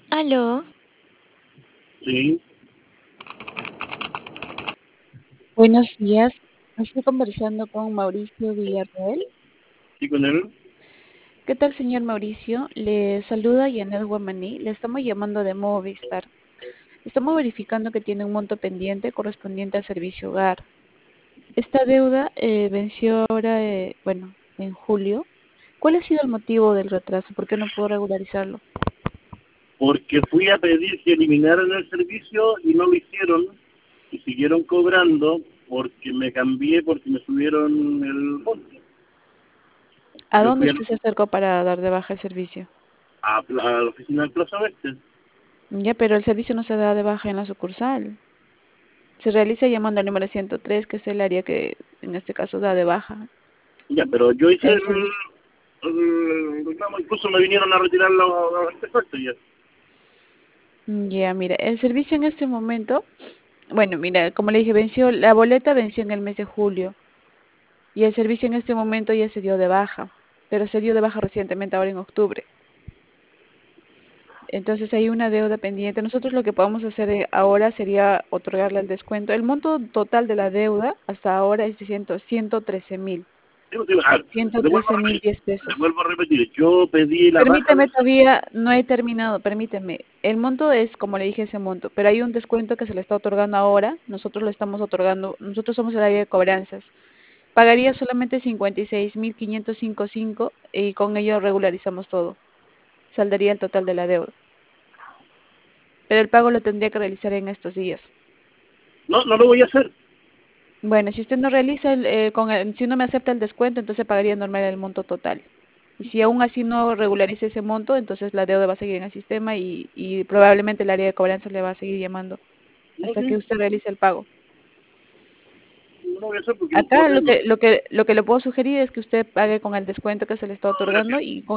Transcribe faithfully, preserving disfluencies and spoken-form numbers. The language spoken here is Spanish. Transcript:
Aló, Sí, Buenos días, estoy conversando con Mauricio Villarroel. sí, con él. ¿Qué tal, señor Mauricio? Le saluda Yanel Guamaní. Le estamos llamando de Movistar. Estamos verificando que tiene un monto pendiente correspondiente al servicio hogar. Esta deuda eh, venció ahora, eh, bueno, en julio. ¿Cuál ha sido el motivo del retraso? ¿Por qué no pudo regularizarlo? Porque fui a pedir que eliminaran el servicio y no lo hicieron y siguieron cobrando porque me cambié, porque me subieron el monto. ¿A Yo dónde fui a, usted se acercó para dar de baja el servicio? a- a la oficina del Plaza Oeste. Ya, pero el servicio no se da de baja en la sucursal. Se realiza llamando al número ciento tres, que es el área que en este caso da de baja Ya, pero yo hice el el, servicio. el reclamo, incluso me vinieron a retirar los, los artefactos ya. Mm, Ya, mira, el servicio en este momento, bueno, mira, como le dije, venció, la boleta venció en el mes de julio y el servicio en este momento ya se dio de baja, pero se dio de baja recientemente, ahora en octubre. Entonces hay una deuda pendiente. Nosotros lo que podemos hacer eh, ahora sería otorgarle el descuento. El monto total de la deuda hasta ahora es de ciento trece mil, Digo, digo, ah, ciento le vuelvo trece a mil repetir, diez le pesos. vuelvo a repetir, yo pedí la baja Permíteme, del todavía no he terminado, permíteme. El monto es, como le dije, ese monto, pero hay un descuento que se le está otorgando ahora. Nosotros lo estamos otorgando, nosotros somos el área de cobranzas. Pagaría solamente cincuenta y seis mil quinientos cincuenta y cinco y con ello regularizamos todo. Saldría el total de la deuda. Pero el pago lo tendría que realizar en estos días. No, no lo voy a hacer. Bueno, si usted no realiza, el, eh, con el- si no me acepta el descuento, entonces pagaría normal el monto total. Y si aún así no regulariza ese monto, entonces la deuda va a seguir en el sistema y, y probablemente el área de cobranza le va a seguir llamando No, hasta que sí, usted realice el pago. no lo voy a hacer porque no puedo Acá lo hacerlo. que, lo que, lo que le puedo sugerir es que usted pague con el descuento que se le está No, otorgando gracias. y con